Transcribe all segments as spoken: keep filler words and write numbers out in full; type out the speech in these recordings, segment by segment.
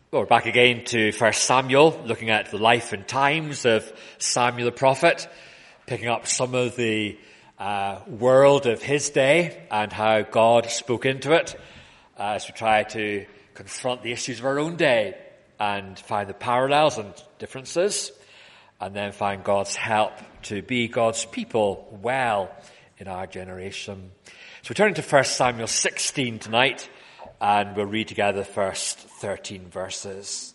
Well, we're back again to First Samuel, looking at the life and times of Samuel the prophet, picking up some of the uh, world of his day and how God spoke into it uh, as we try to confront the issues of our own day and find the parallels and differences, and then find God's help to be God's people well in our generation. So we're turning to First Samuel sixteen tonight, and we'll read together the first thirteen verses.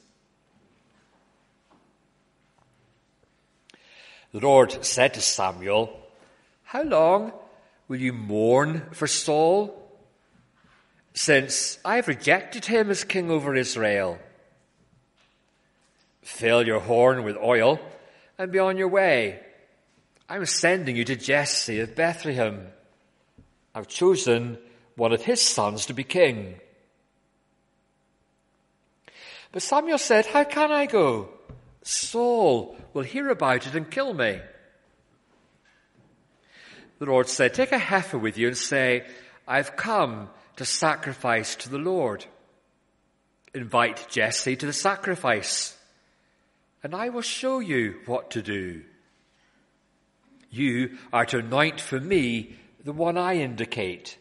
The Lord said to Samuel, "How long will you mourn for Saul? Since I have rejected him as king over Israel. Fill your horn with oil and be on your way. I'm sending you to Jesse of Bethlehem. I've chosen one of his sons to be king." But Samuel said, "How can I go? Saul will hear about it and kill me." The Lord said, "Take a heifer with you and say, 'I've come to sacrifice to the Lord.' Invite Jesse to the sacrifice, and I will show you what to do. You are to anoint for me the one I indicate."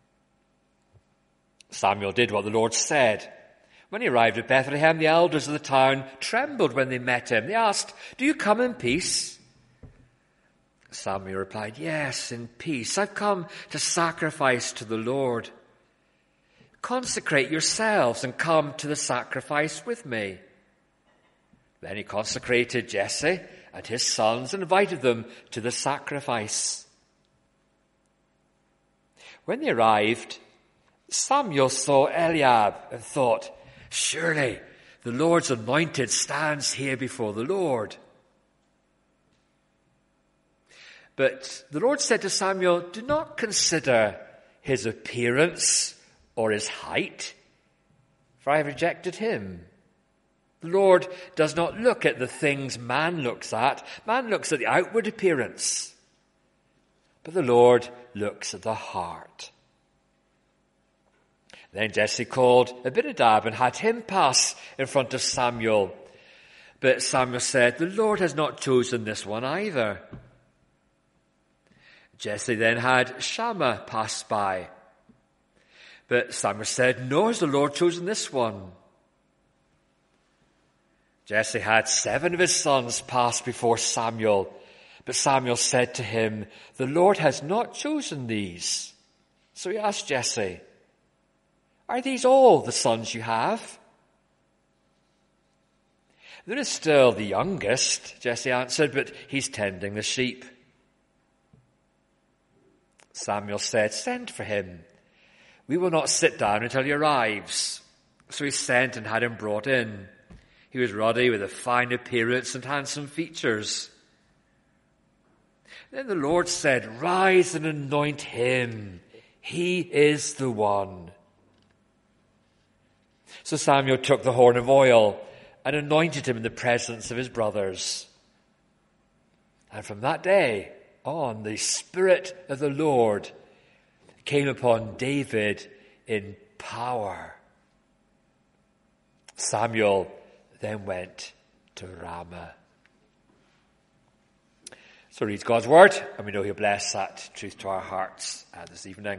Samuel did what the Lord said. When he arrived at Bethlehem, the elders of the town trembled when they met him. They asked, "Do you come in peace?" Samuel replied, "Yes, in peace. I've come to sacrifice to the Lord. Consecrate yourselves and come to the sacrifice with me." Then he consecrated Jesse and his sons and invited them to the sacrifice. When they arrived, Samuel saw Eliab and thought, "Surely the Lord's anointed stands here before the Lord." But the Lord said to Samuel, "Do not consider his appearance or his height, for I have rejected him. The Lord does not look at the things man looks at. Man looks at the outward appearance, but the Lord looks at the heart." Then Jesse called Abinadab and had him pass in front of Samuel. But Samuel said, "The Lord has not chosen this one either." Jesse then had Shammah pass by. But Samuel said, "Nor has the Lord chosen this one." Jesse had seven of his sons pass before Samuel. But Samuel said to him, "The Lord has not chosen these." So he asked Jesse, "Are these all the sons you have?" "There is still the youngest," Jesse answered, "but he's tending the sheep." Samuel said, "Send for him. We will not sit down until he arrives." So he sent and had him brought in. He was ruddy with a fine appearance and handsome features. Then the Lord said, "Rise and anoint him. He is the one." So Samuel took the horn of oil and anointed him in the presence of his brothers. And from that day on, the Spirit of the Lord came upon David in power. Samuel then went to Ramah. So reads God's word, and we know he'll bless that truth to our hearts uh, this evening.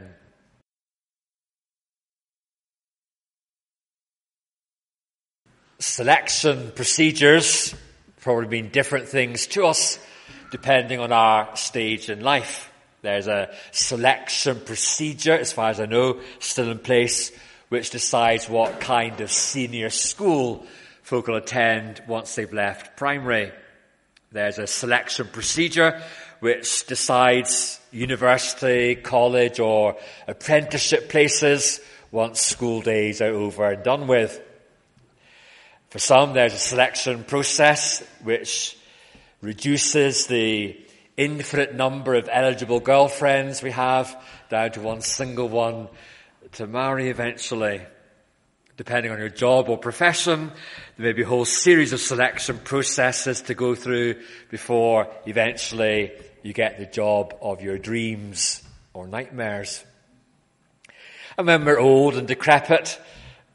Selection procedures probably mean different things to us depending on our stage in life. There's a selection procedure, as far as I know, still in place, which decides what kind of senior school folk will attend once they've left primary. There's a selection procedure which decides university, college, or apprenticeship places once school days are over and done with. For some, there's a selection process which reduces the infinite number of eligible girlfriends we have down to one single one to marry eventually. Depending on your job or profession, there may be a whole series of selection processes to go through before eventually you get the job of your dreams or nightmares. And when we're old and decrepit,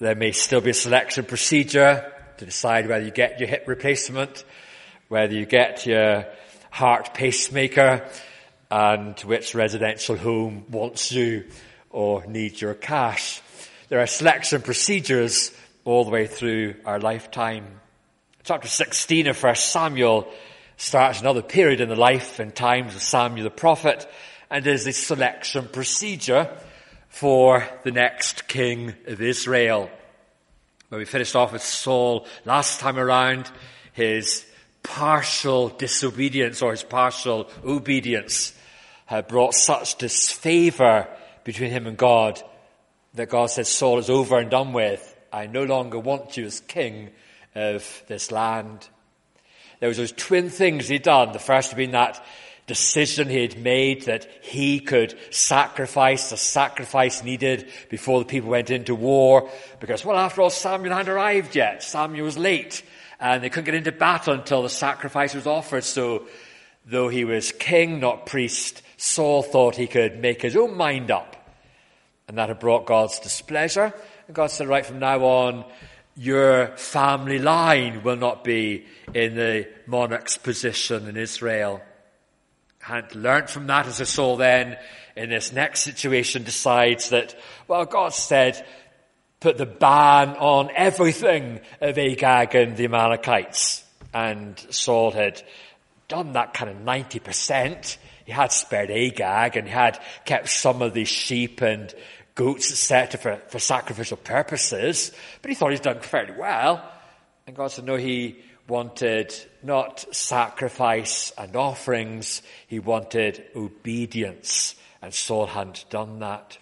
There may still be a selection procedure to decide whether you get your hip replacement, whether you get your heart pacemaker, and which residential home wants you or needs your cash. There are selection procedures all the way through our lifetime. Chapter sixteen of First Samuel starts another period in the life and times of Samuel the prophet, and is the selection procedure for the next king of Israel. When we finished off with Saul last time around, his partial disobedience or his partial obedience had brought such disfavor between him and God that God said, Saul is over and done with. I no longer want you as king of this land. There was those twin things he'd done. The first had been that decision he had made that he could sacrifice the sacrifice needed before the people went into war. Because, well, after all, Samuel hadn't arrived yet. Samuel was late, and they couldn't get into battle until the sacrifice was offered. So, though he was king, not priest, Saul thought he could make his own mind up. And that had brought God's displeasure. And God said, right from now on, your family line will not be in the monarch's position in Israel. Hadn't learnt from that, as Saul then, in this next situation, decides that, well, God said, put the ban on everything of Agag and the Amalekites. And Saul had done that kind of ninety percent. He had spared Agag and he had kept some of the sheep and goats, et cetera, for, for sacrificial purposes. But he thought he'd done fairly well. And God said, no, he wanted not sacrifice and offerings. He wanted obedience. And Saul hadn't done that.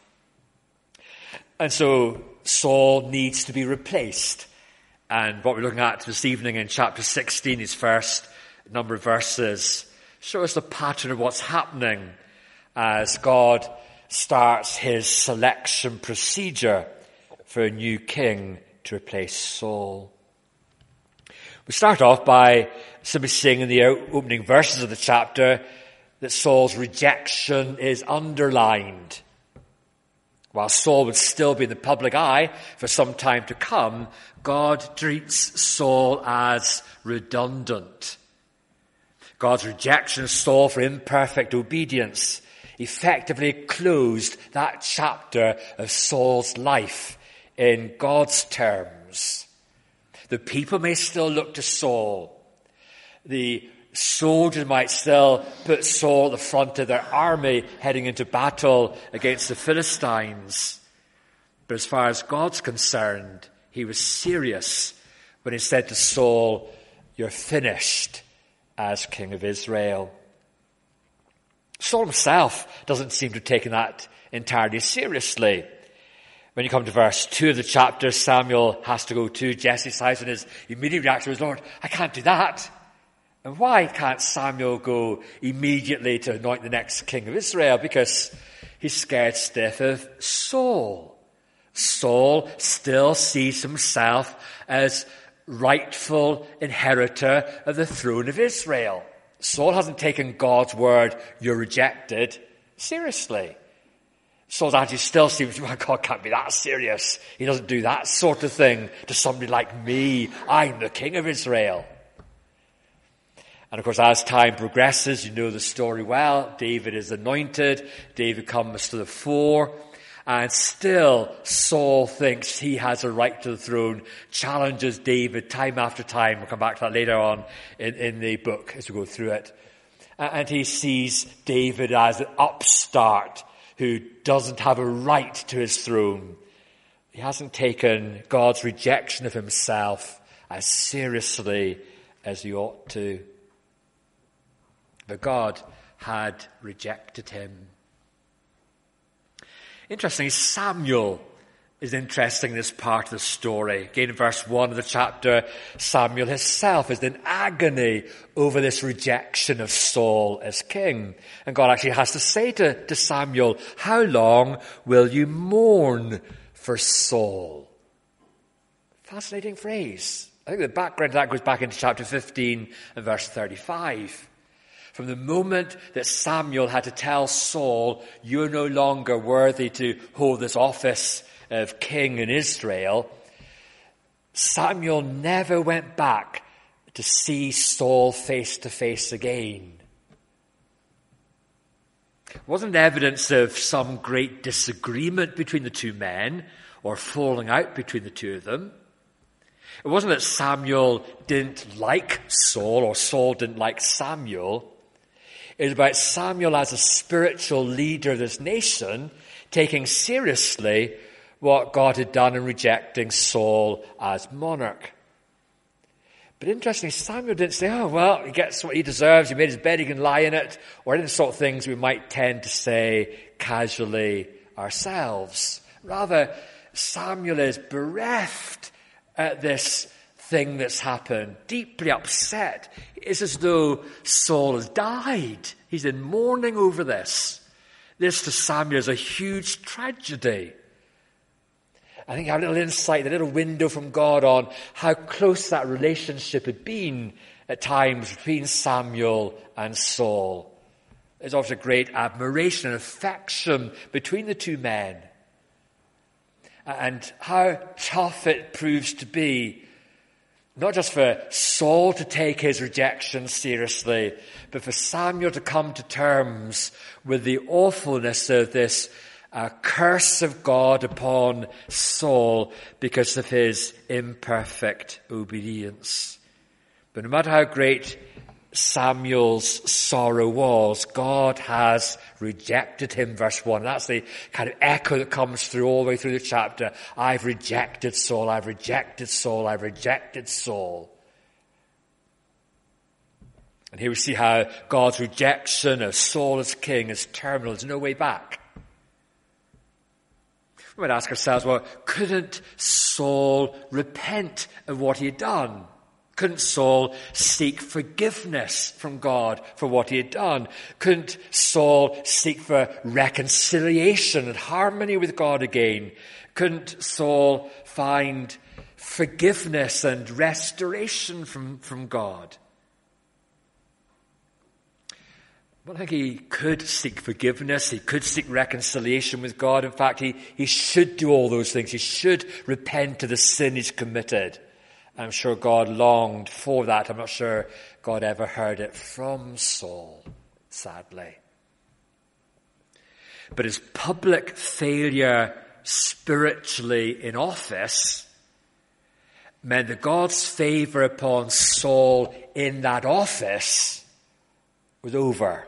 And so Saul needs to be replaced. And what we're looking at this evening in chapter sixteen, his first number of verses, show us the pattern of what's happening as God starts his selection procedure for a new king to replace Saul. We start off by simply seeing in the opening verses of the chapter that Saul's rejection is underlined. While Saul would still be in the public eye for some time to come, God treats Saul as redundant. God's rejection of Saul for imperfect obedience effectively closed that chapter of Saul's life in God's terms. The people may still look to Saul. The soldiers might still put Saul at the front of their army heading into battle against the Philistines. But as far as God's concerned, he was serious when he said to Saul, "You're finished as king of Israel." Saul himself doesn't seem to have taken that entirely seriously. When you come to verse two of the chapter, Samuel has to go to Jesse's house, and his immediate reaction was, "Lord, I can't do that." And why can't Samuel go immediately to anoint the next king of Israel? Because he's scared stiff of Saul. Saul still sees himself as rightful inheritor of the throne of Israel. Saul hasn't taken God's word, "You're rejected," seriously. Saul's attitude still seems, well, God can't be that serious. He doesn't do that sort of thing to somebody like me. I'm the king of Israel. And of course, as time progresses, you know the story well. David is anointed. David comes to the fore. And still, Saul thinks he has a right to the throne, challenges David time after time. We'll come back to that later on in, in the book as we go through it. And he sees David as an upstart who doesn't have a right to his throne. He hasn't taken God's rejection of himself as seriously as he ought to. But God had rejected him. Interestingly, Samuel is interesting in this part of the story. Again, in verse one of the chapter, Samuel himself is in agony over this rejection of Saul as king. And God actually has to say to, to Samuel, "How long will you mourn for Saul?" Fascinating phrase. I think the background to that goes back into chapter fifteen and verse thirty-five. From the moment that Samuel had to tell Saul, "You're no longer worthy to hold this office of king in Israel," Samuel never went back to see Saul face to face again. It wasn't evidence of some great disagreement between the two men or falling out between the two of them. It wasn't that Samuel didn't like Saul or Saul didn't like Samuel. It was about Samuel as a spiritual leader of this nation taking seriously what God had done in rejecting Saul as monarch. But interestingly, Samuel didn't say, oh, well, he gets what he deserves, he made his bed, he can lie in it, or any sort of things we might tend to say casually ourselves. Rather, Samuel is bereft at this thing that's happened, deeply upset. It's as though Saul has died. He's in mourning over this. This to Samuel is a huge tragedy. I think I have a little insight, a little window from God on how close that relationship had been at times between Samuel and Saul. There's also great admiration and affection between the two men. And how tough it proves to be, not just for Saul to take his rejection seriously, but for Samuel to come to terms with the awfulness of this uh, curse of God upon Saul because of his imperfect obedience. But no matter how great Samuel's sorrow was, God has rejected him, verse one. That's the kind of echo that comes through all the way through the chapter. I've rejected Saul, I've rejected Saul, I've rejected Saul. And here we see how God's rejection of Saul as king is terminal. There's no way back. We might ask ourselves, well, couldn't Saul repent of what he had done? Couldn't Saul seek forgiveness from God for what he had done? Couldn't Saul seek for reconciliation and harmony with God again? Couldn't Saul find forgiveness and restoration from, from God? Well, I think he could seek forgiveness. He could seek reconciliation with God. In fact, he, he should do all those things. He should repent of the sin he's committed. I'm sure God longed for that. I'm not sure God ever heard it from Saul, sadly. But his public failure spiritually in office meant that God's favor upon Saul in that office was over.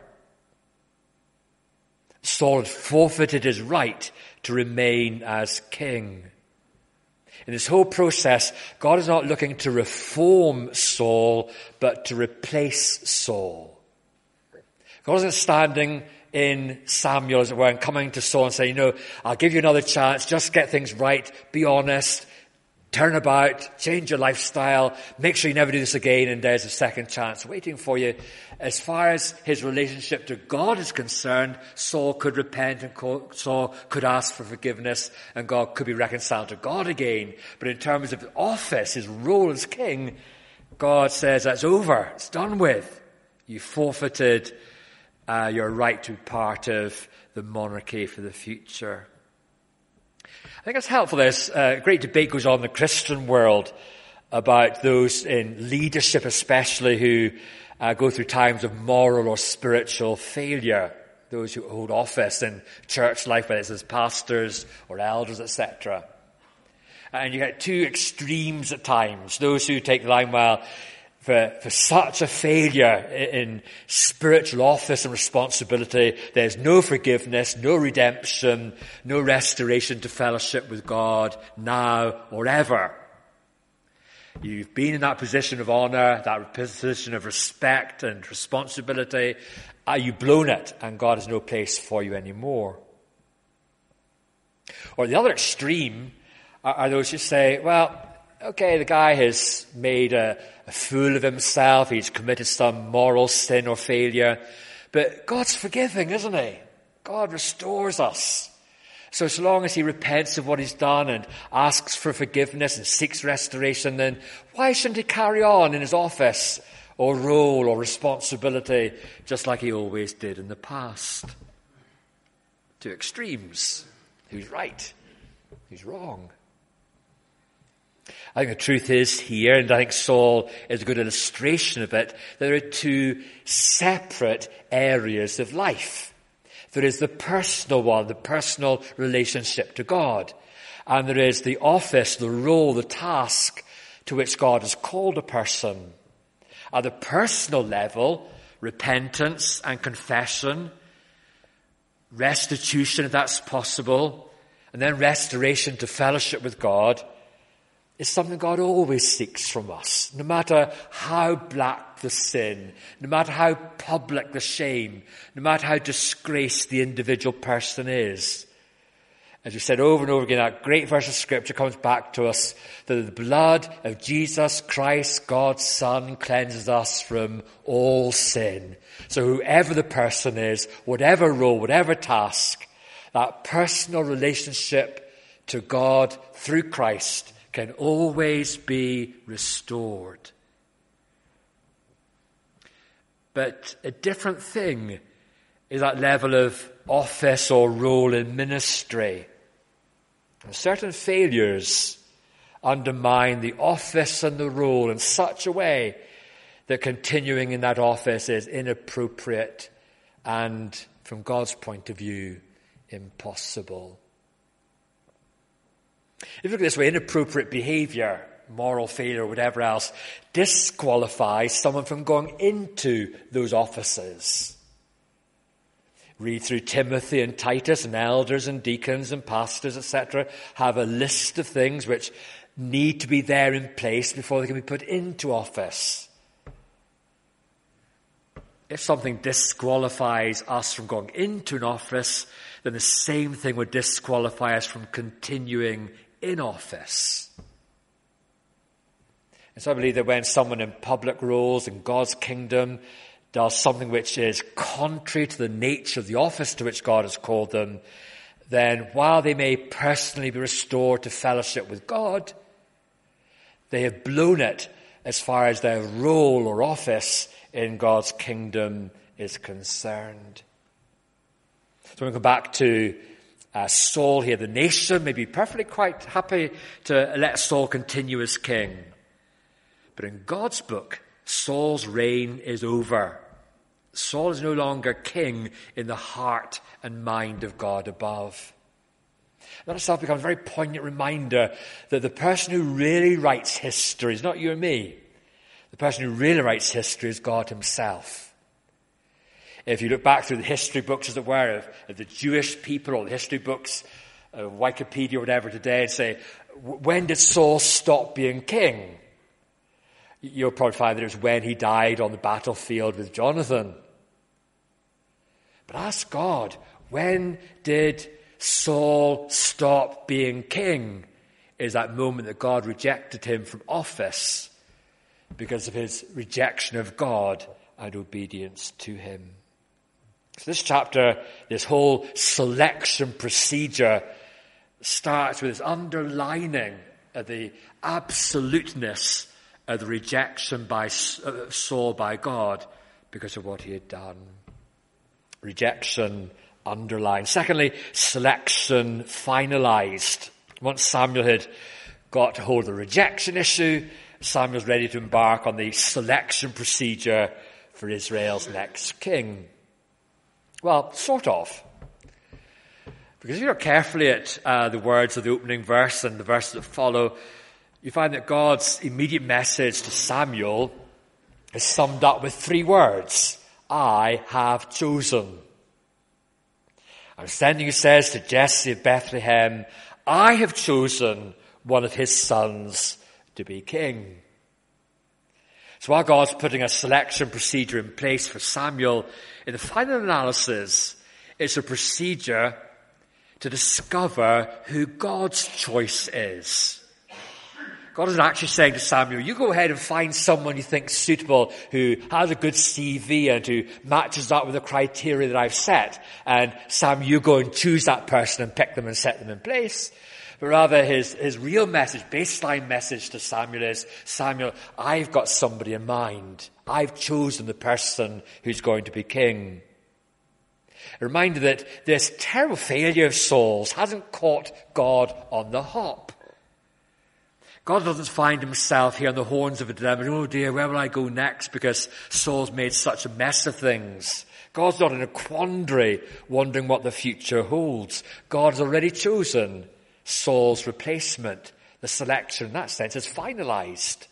Saul had forfeited his right to remain as king. In this whole process, God is not looking to reform Saul, but to replace Saul. God isn't standing in Samuel, as it were, and coming to Saul and saying, you know, I'll give you another chance, just get things right, be honest, turn about, change your lifestyle, make sure you never do this again, and there's a second chance waiting for you. As far as his relationship to God is concerned, Saul could repent and Saul could ask for forgiveness, and God could be reconciled to God again. But in terms of office, his role as king, God says that's over, it's done with. You forfeited uh, your right to be part of the monarchy for the future. I think it's helpful. There's a great debate goes on in the Christian world about those in leadership especially who uh, go through times of moral or spiritual failure. Those who hold office in church life, whether it's as pastors or elders, et cetera. And you get two extremes at times. Those who take the line, well, for, for such a failure in spiritual office and responsibility, there's no forgiveness, no redemption, no restoration to fellowship with God now or ever. You've been in that position of honor, that position of respect and responsibility. Uh, you've blown it, and God has no place for you anymore. Or the other extreme are, are those who say, well, okay, the guy has made a, a fool of himself. He's committed some moral sin or failure. But God's forgiving, isn't he? God restores us. So as long as he repents of what he's done and asks for forgiveness and seeks restoration, then why shouldn't he carry on in his office or role or responsibility just like he always did in the past? Two extremes. Who's right? Who's wrong? I think the truth is here, and I think Saul is a good illustration of it, that there are two separate areas of life. There is the personal one, the personal relationship to God. And there is the office, the role, the task to which God has called a person. At the personal level, repentance and confession, restitution if that's possible, and then restoration to fellowship with God is something God always seeks from us. No matter how black the sin, no matter how public the shame, no matter how disgraced the individual person is. As we said over and over again, that great verse of Scripture comes back to us that the blood of Jesus Christ, God's Son, cleanses us from all sin. So whoever the person is, whatever role, whatever task, that personal relationship to God through Christ can always be restored. But a different thing is that level of office or role in ministry. And certain failures undermine the office and the role in such a way that continuing in that office is inappropriate and, from God's point of view, impossible. If you look at it this way, inappropriate behavior, moral failure, whatever else, disqualifies someone from going into those offices. Read through Timothy and Titus, and elders and deacons and pastors, et cetera, have a list of things which need to be there in place before they can be put into office. If something disqualifies us from going into an office, then the same thing would disqualify us from continuing in office. And so I believe that when someone in public roles in God's kingdom does something which is contrary to the nature of the office to which God has called them, then while they may personally be restored to fellowship with God, they have blown it as far as their role or office in God's kingdom is concerned. So we go back to uh, Saul here. The nation may be perfectly quite happy to let Saul continue as king. But in God's book, Saul's reign is over. Saul is no longer king in the heart and mind of God above. That itself becomes a very poignant reminder that the person who really writes history is not you and me. The person who really writes history is God himself. If you look back through the history books, as it were, of, of the Jewish people, or the history books, of Wikipedia or whatever today, and say, when did Saul stop being king? You'll probably find that it was when he died on the battlefield with Jonathan. But ask God, when did Saul stop being king? Is that moment that God rejected him from office because of his rejection of God and obedience to him. So this chapter, this whole selection procedure starts with this underlining of the absoluteness of the rejection by Saul by God because of what he had done. Rejection underlined. Secondly, selection finalized. Once Samuel had got hold of the rejection issue, Samuel's ready to embark on the selection procedure for Israel's next king. Well, sort of. Because if you look carefully at uh, the words of the opening verse and the verses that follow, you find that God's immediate message to Samuel is summed up with three words. I have chosen. I'm sending, he says, to Jesse of Bethlehem, I have chosen one of his sons to be king. So while God's putting a selection procedure in place for Samuel, in the final analysis, it's a procedure to discover who God's choice is. God isn't actually saying to Samuel, you go ahead and find someone you think suitable, who has a good C V and who matches up with the criteria that I've set. And Sam, you go and choose that person and pick them and set them in place. But rather his, his real message, baseline message to Samuel is, Samuel, I've got somebody in mind. I've chosen the person who's going to be king. A reminder that this terrible failure of Saul's hasn't caught God on the hop. God doesn't find himself here on the horns of a dilemma. Oh dear, where will I go next? Because Saul's made such a mess of things. God's not in a quandary, wondering what the future holds. God's already chosen Saul's replacement. The selection, in that sense, is finalized.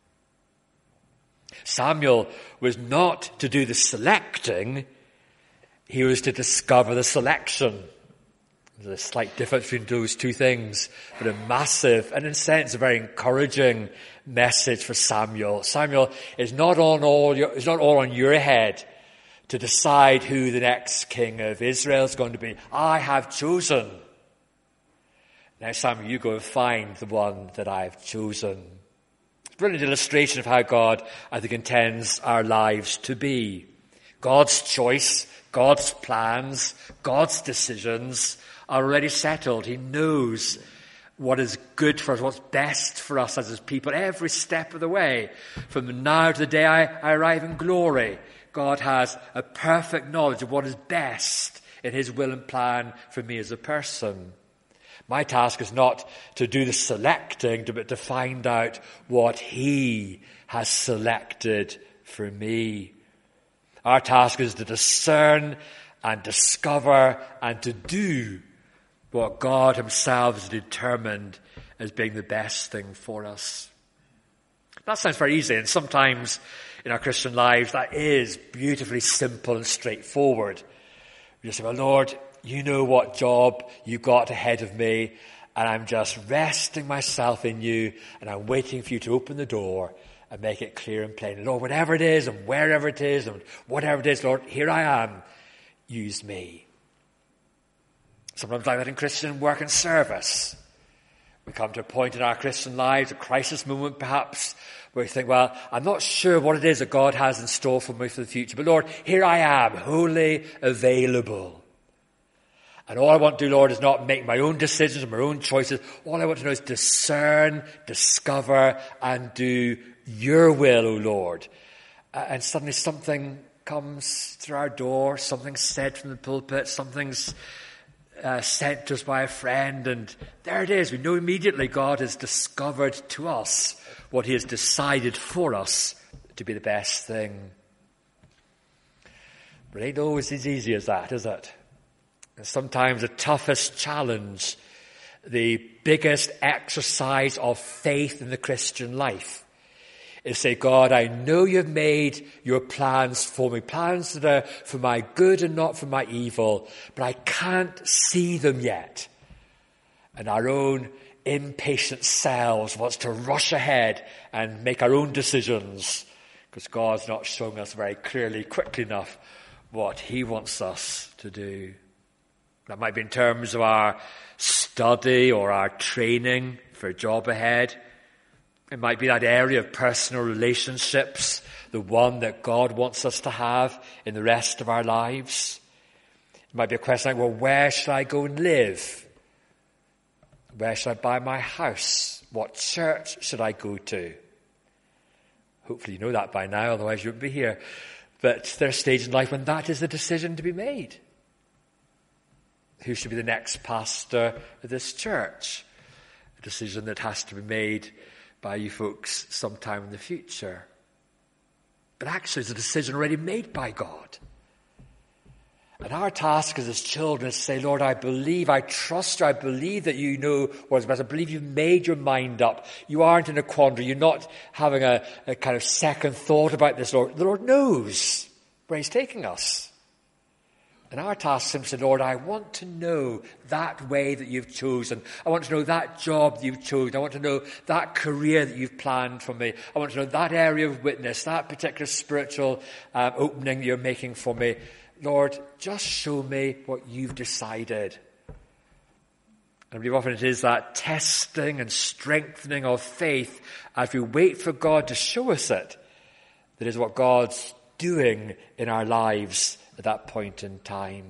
Samuel was not to do the selecting. He was to discover the selection. There's a slight difference between those two things, but a massive, and in a sense, a very encouraging message for Samuel. Samuel is not on all your, is not all on your head to decide who the next king of Israel is going to be. I have chosen. Now, Samuel, you go and find the one that I have chosen. It's a brilliant illustration of how God, I think, intends our lives to be. God's choice, God's plans, God's decisions are already settled. He knows what is good for us, what's best for us as his people, every step of the way. From now to the day I, I arrive in glory, God has a perfect knowledge of what is best in his will and plan for me as a person. My task is not to do the selecting, but to find out what he has selected for me. Our task is to discern and discover and to do what God himself has determined as being the best thing for us. That sounds very easy, and sometimes in our Christian lives that is beautifully simple and straightforward. You just say, well, Lord, you know what job you got ahead of me, and I'm just resting myself in you, and I'm waiting for you to open the door and make it clear and plain. Lord, whatever it is and wherever it is and whatever it is, Lord, here I am. Use me. Sometimes like that in Christian work and service. We come to a point in our Christian lives, a crisis moment perhaps, where we think, well, I'm not sure what it is that God has in store for me for the future, but Lord, here I am, wholly available. And all I want to do, Lord, is not make my own decisions and my own choices. All I want to know is discern, discover, and do your will, O Lord. Uh, and suddenly something comes through our door, something's said from the pulpit, something's uh, sent to us by a friend, and there it is. We know immediately God has discovered to us what he has decided for us to be the best thing. But it ain't always as easy as that, is it? And sometimes the toughest challenge, the biggest exercise of faith in the Christian life, is say, God, I know you've made your plans for me, plans that are for my good and not for my evil, but I can't see them yet. And our own impatient selves wants to rush ahead and make our own decisions, because God's not showing us very clearly, quickly enough, what he wants us to do. That might be in terms of our study or our training for a job ahead. It might be that area of personal relationships, the one that God wants us to have in the rest of our lives. It might be a question like, well, where should I go and live? Where should I buy my house? What church should I go to? Hopefully you know that by now, otherwise you wouldn't be here. But there's a stage in life when that is the decision to be made. Who should be the next pastor of this church? A decision that has to be made by you folks sometime in the future. But actually it's a decision already made by God. And our task as his children is to say, Lord, I believe, I trust you, I believe that you know what is best. I believe you've made your mind up. You aren't in a quandary. You're not having a, a kind of second thought about this, Lord. The Lord knows where he's taking us. And our task is simply to say, Lord, I want to know that way that you've chosen. I want to know that job that you've chosen. I want to know that career that you've planned for me. I want to know that area of witness, that particular spiritual um, opening you're making for me. Lord, just show me what you've decided. And I believe often it is that testing and strengthening of faith as we wait for God to show us it, that is what God's doing in our lives at that point in time.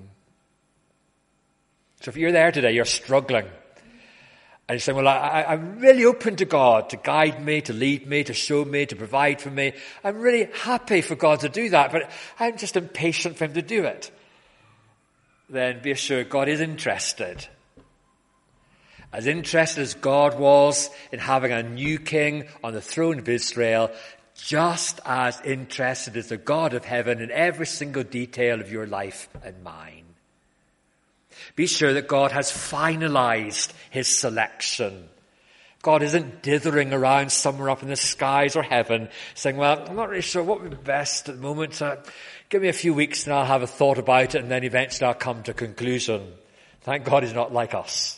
So if you're there today, you're struggling, and you're saying, well, I, I'm really open to God to guide me, to lead me, to show me, to provide for me. I'm really happy for God to do that, but I'm just impatient for him to do it. Then be assured God is interested. As interested as God was in having a new king on the throne of Israel, just as interested is the God of heaven in every single detail of your life and mine. Be sure that God has finalized his selection. God isn't dithering around somewhere up in the skies or heaven saying, well, I'm not really sure what would be best at the moment. Uh, give me a few weeks and I'll have a thought about it, and then eventually I'll come to a conclusion. Thank God he's not like us.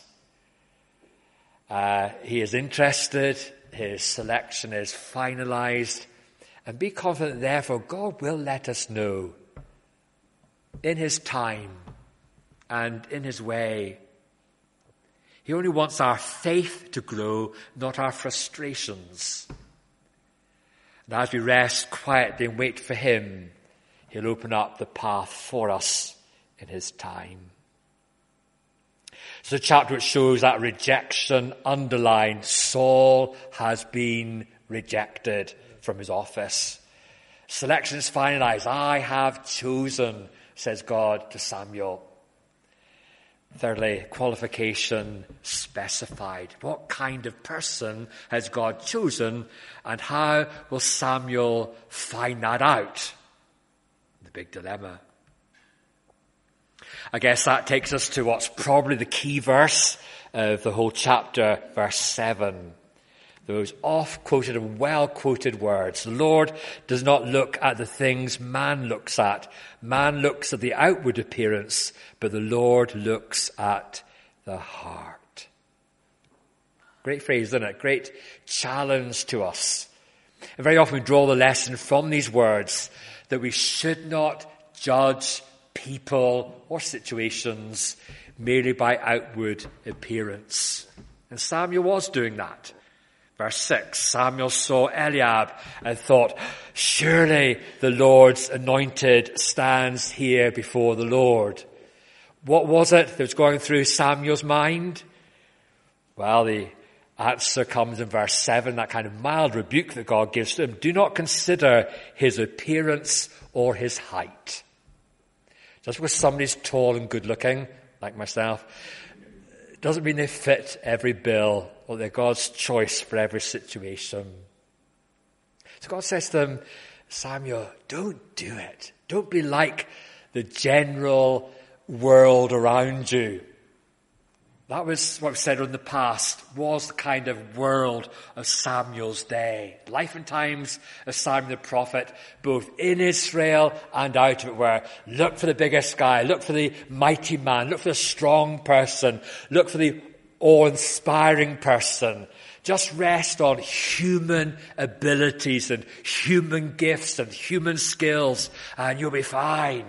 Uh, he is interested. His selection is finalized. And be confident, therefore, God will let us know in his time and in his way. He only wants our faith to grow, not our frustrations. And as we rest quietly and wait for him, he'll open up the path for us in his time. It's a chapter which shows that rejection underlined. Saul has been rejected from his office. Selection is finalized. I have chosen, says God to Samuel. Thirdly, qualification specified. What kind of person has God chosen, and how will Samuel find that out? The big dilemma. I guess that takes us to what's probably the key verse of the whole chapter, verse seven. Those oft-quoted and well-quoted words. The Lord does not look at the things man looks at. Man looks at the outward appearance, but the Lord looks at the heart. Great phrase, isn't it? Great challenge to us. And very often we draw the lesson from these words that we should not judge people or situations merely by outward appearance. And Samuel was doing that. Verse six, Samuel saw Eliab and thought, surely the Lord's anointed stands here before the Lord. What was it that was going through Samuel's mind? Well, the answer comes in verse seven, that kind of mild rebuke that God gives to him. Do not consider his appearance or his height. Just because somebody's tall and good looking, like myself, doesn't mean they fit every bill or they're God's choice for every situation. So God says to them, Samuel, don't do it. Don't be like the general world around you. That was what we said in the past, was the kind of world of Samuel's day. Life and times of Samuel the prophet, both in Israel and out of it, were look for the biggest guy, look for the mighty man, look for the strong person, look for the awe-inspiring person. Just rest on human abilities and human gifts and human skills and you'll be fine.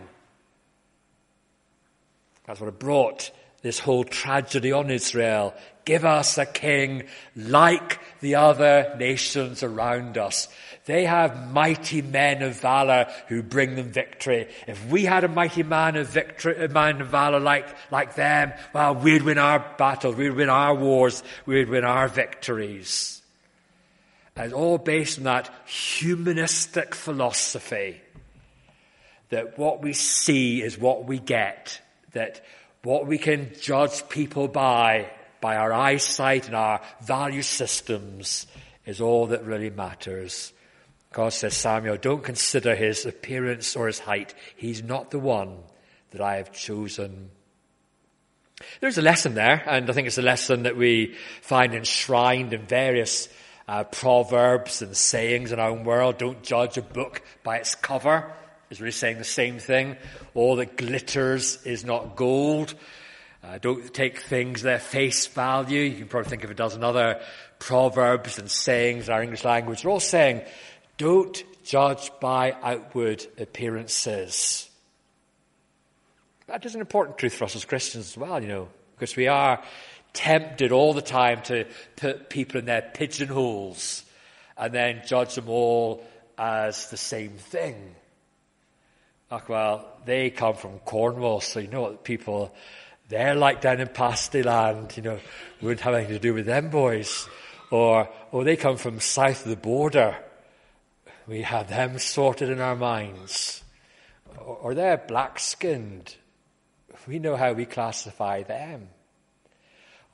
That's what it brought this whole tragedy on Israel. Give us a king like the other nations around us. They have mighty men of valor who bring them victory. If we had a mighty man of victory, a man of valor like, like them, well, we'd win our battles, we'd win our wars, we'd win our victories. And it's all based on that humanistic philosophy that what we see is what we get, that what we can judge people by, by our eyesight and our value systems, is all that really matters. God says, Samuel, don't consider his appearance or his height. He's not the one that I have chosen. There's a lesson there, and I think it's a lesson that we find enshrined in various uh, proverbs and sayings in our own world. Don't judge a book by its cover. Is really saying the same thing. All that glitters is not gold. Uh, don't take things their face value. You can probably think of a dozen other proverbs and sayings in our English language. They're all saying, don't judge by outward appearances. That is an important truth for us as Christians as well, you know, because we are tempted all the time to put people in their pigeonholes and then judge them all as the same thing. Like, well, they come from Cornwall, so you know what people, they're like down in pasty land, you know, we wouldn't have anything to do with them boys. Or, or they come from south of the border. We have them sorted in our minds. Or, or they're black-skinned. We know how we classify them.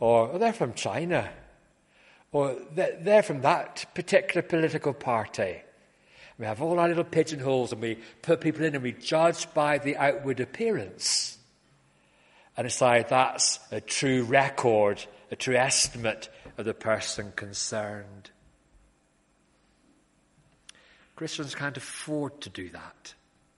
or oh, they're from China, or they're from that particular political party. We have all our little pigeonholes and we put people in and we judge by the outward appearance. And it's like that's a true record, a true estimate of the person concerned. Christians can't afford to do that.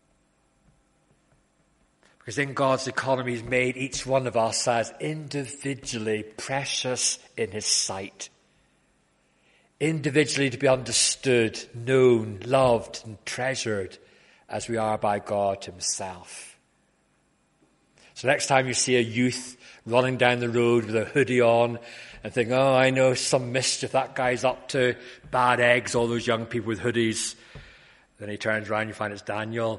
Because in God's economy, He's made each one of us as individually precious in His sight. Individually to be understood, known, loved and treasured as we are by God Himself. So next time you see a youth running down the road with a hoodie on and think, oh, I know some mischief that guy's up to, bad eggs, all those young people with hoodies. Then he turns around, you find it's Daniel.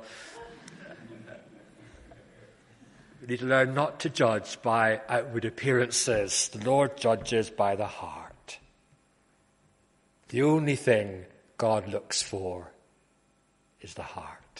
We need to learn not to judge by outward appearances. The Lord judges by the heart. The only thing God looks for is the heart.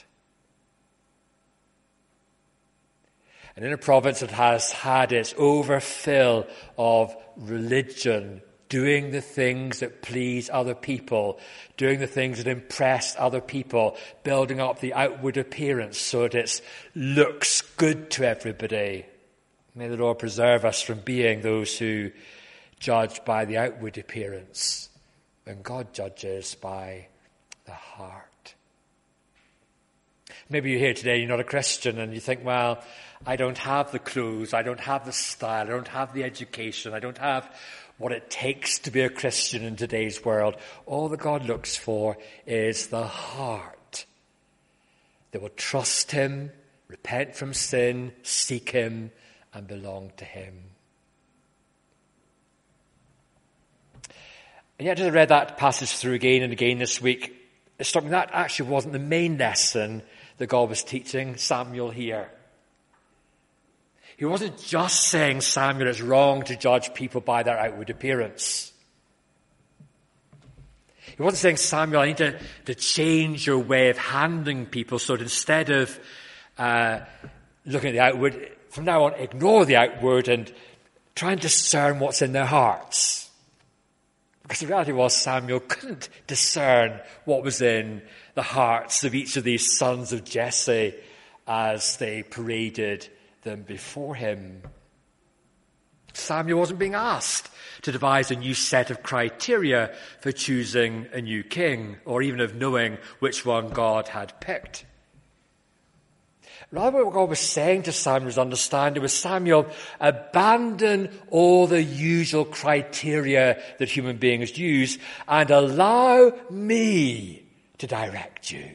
And in a province that has had its overfill of religion, doing the things that please other people, doing the things that impress other people, building up the outward appearance so that it looks good to everybody. May the Lord preserve us from being those who judge by the outward appearance, when God judges by the heart. Maybe you're here today, you're not a Christian, and you think, well, I don't have the clothes, I don't have the style, I don't have the education, I don't have what it takes to be a Christian in today's world. All that God looks for is the heart that will trust Him, repent from sin, seek Him, and belong to Him. And yet, as I read that passage through again and again this week, it struck me that actually wasn't the main lesson that God was teaching Samuel here. He wasn't just saying, Samuel, it's wrong to judge people by their outward appearance. He wasn't saying, Samuel, I need to, to change your way of handling people so that instead of uh, looking at the outward, from now on, ignore the outward and try and discern what's in their hearts. Because the reality was Samuel couldn't discern what was in the hearts of each of these sons of Jesse as they paraded them before him. Samuel wasn't being asked to devise a new set of criteria for choosing a new king, or even of knowing which one God had picked. Rather, what God was saying to Samuel was understanding was, Samuel, abandon all the usual criteria that human beings use and allow me to direct you.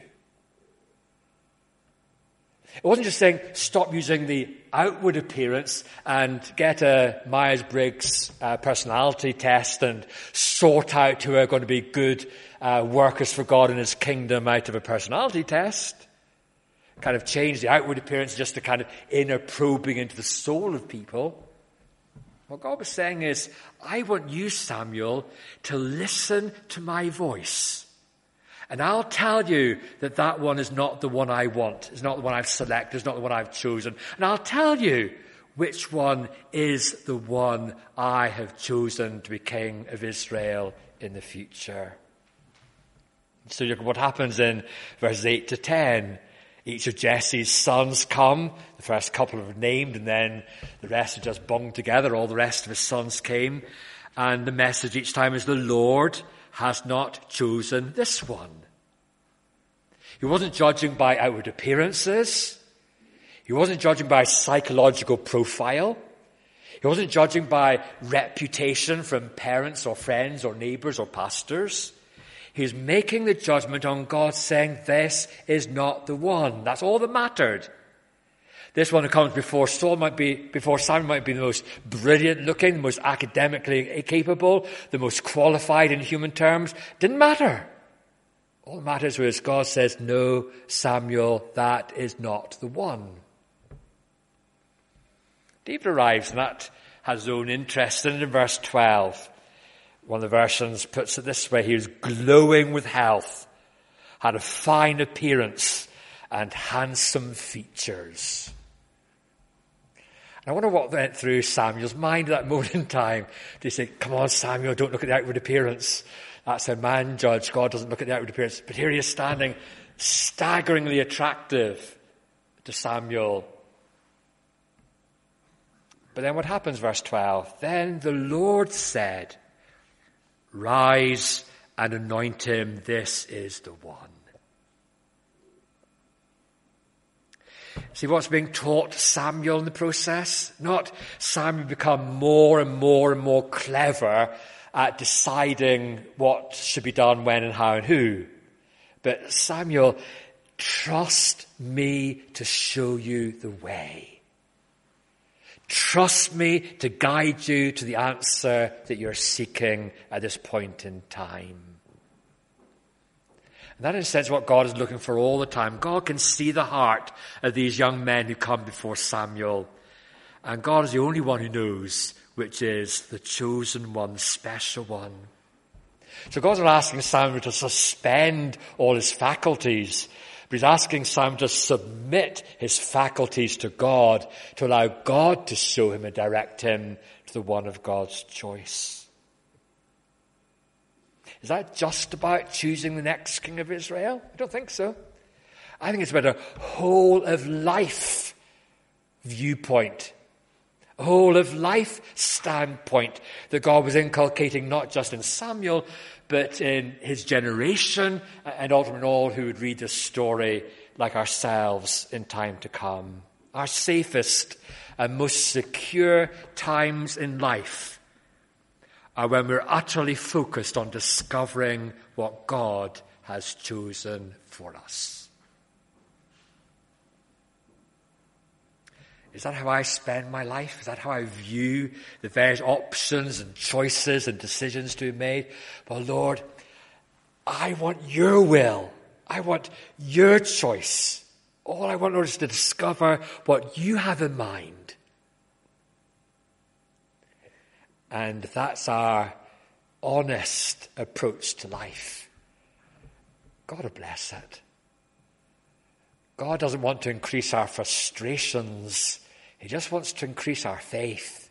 It wasn't just saying, stop using the outward appearance and get a Myers-Briggs uh, personality test and sort out who are going to be good uh, workers for God in His kingdom out of a personality test. Kind of change the outward appearance just to kind of inner probing into the soul of people. What God was saying is, I want you, Samuel, to listen to my voice. And I'll tell you that that one is not the one I want. It's not the one I've selected. It's not the one I've chosen. And I'll tell you which one is the one I have chosen to be king of Israel in the future. So look at what happens in verses eight to ten. Each of Jesse's sons come. The first couple are named, and then the rest are just bunged together. All the rest of his sons came. And the message each time is, the Lord has not chosen this one. He wasn't judging by outward appearances. He wasn't judging by psychological profile. He wasn't judging by reputation from parents or friends or neighbors or pastors. He's making the judgment on God, saying, this is not the one. That's all that mattered. This one who comes before Saul might be, before Samuel might be the most brilliant looking, the most academically capable, the most qualified in human terms. Didn't matter. All that matters was God says, no, Samuel, that is not the one. David arrives, and that has his own interest in it in verse twelve. One of the versions puts it this way: he was glowing with health, had a fine appearance and handsome features. And I wonder what went through Samuel's mind at that moment in time. Did he say, come on, Samuel, don't look at the outward appearance. That's a man judge. God doesn't look at the outward appearance. But here he is standing, staggeringly attractive to Samuel. But then what happens, verse twelve? Then the Lord said, rise and anoint him. This is the one. See what's being taught Samuel in the process? Not Samuel become more and more and more clever at deciding what should be done, when and how and who. But Samuel, trust me to show you the way. Trust me to guide you to the answer that you're seeking at this point in time. And that, in a sense, what God is looking for all the time. God can see the heart of these young men who come before Samuel. And God is the only one who knows which is the chosen one, the special one. So God's not asking Samuel to suspend all his faculties, but he's asking Samuel to submit his faculties to God, to allow God to show him and direct him to the one of God's choice. Is that just about choosing the next king of Israel? I don't think so. I think it's about a whole of life viewpoint, a whole of life standpoint that God was inculcating not just in Samuel, but in his generation and ultimately all who would read this story like ourselves in time to come. Our safest and most secure times in life are when we're utterly focused on discovering what God has chosen for us. Is that how I spend my life? Is that how I view the various options and choices and decisions to be made? Well, Lord, I want your will. I want your choice. All I want, Lord, is to discover what you have in mind. And that's our honest approach to life. God will bless it. God doesn't want to increase our frustrations. He just wants to increase our faith.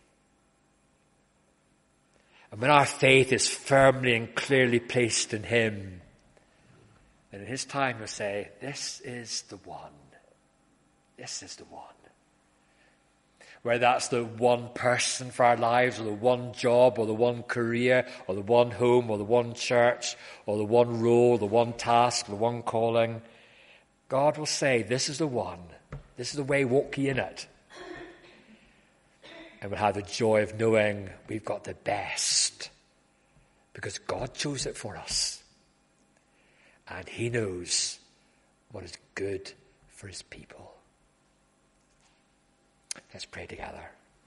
And when our faith is firmly and clearly placed in him, then in his time he'll say, this is the one. This is the one. Whether that's the one person for our lives, or the one job, or the one career, or the one home, or the one church, or the one role, the one task, the one calling, God will say, this is the one. This is the way, walk ye in it. And we'll have the joy of knowing we've got the best because God chose it for us. And he knows what is good for his people. Let's pray together.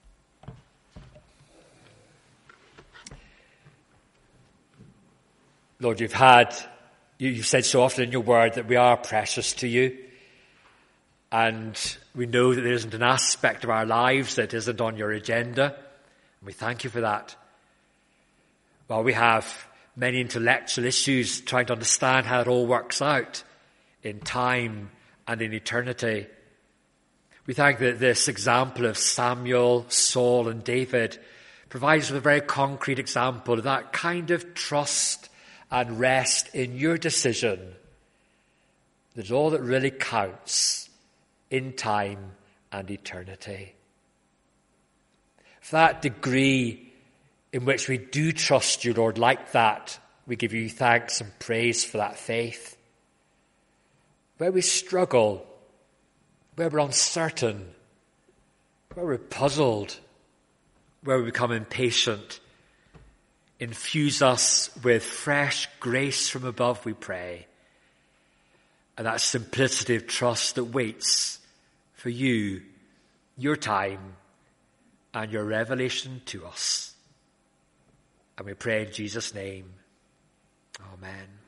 Lord, you've had, you've said so often in your word that we are precious to you. And we know that there isn't an aspect of our lives that isn't on your agenda. And we thank you for that. While we have many intellectual issues trying to understand how it all works out in time and in eternity, we thank that this example of Samuel, Saul, and David provides us with a very concrete example of that kind of trust and rest in your decision. That's all that really counts in time and eternity. For that degree in which we do trust you, Lord, like that, we give you thanks and praise for that faith. Where we struggle, where we're uncertain, where we're puzzled, where we become impatient, infuse us with fresh grace from above, we pray. And that simplicity of trust that waits for you, your time, and your revelation to us. And we pray in Jesus' name. Amen.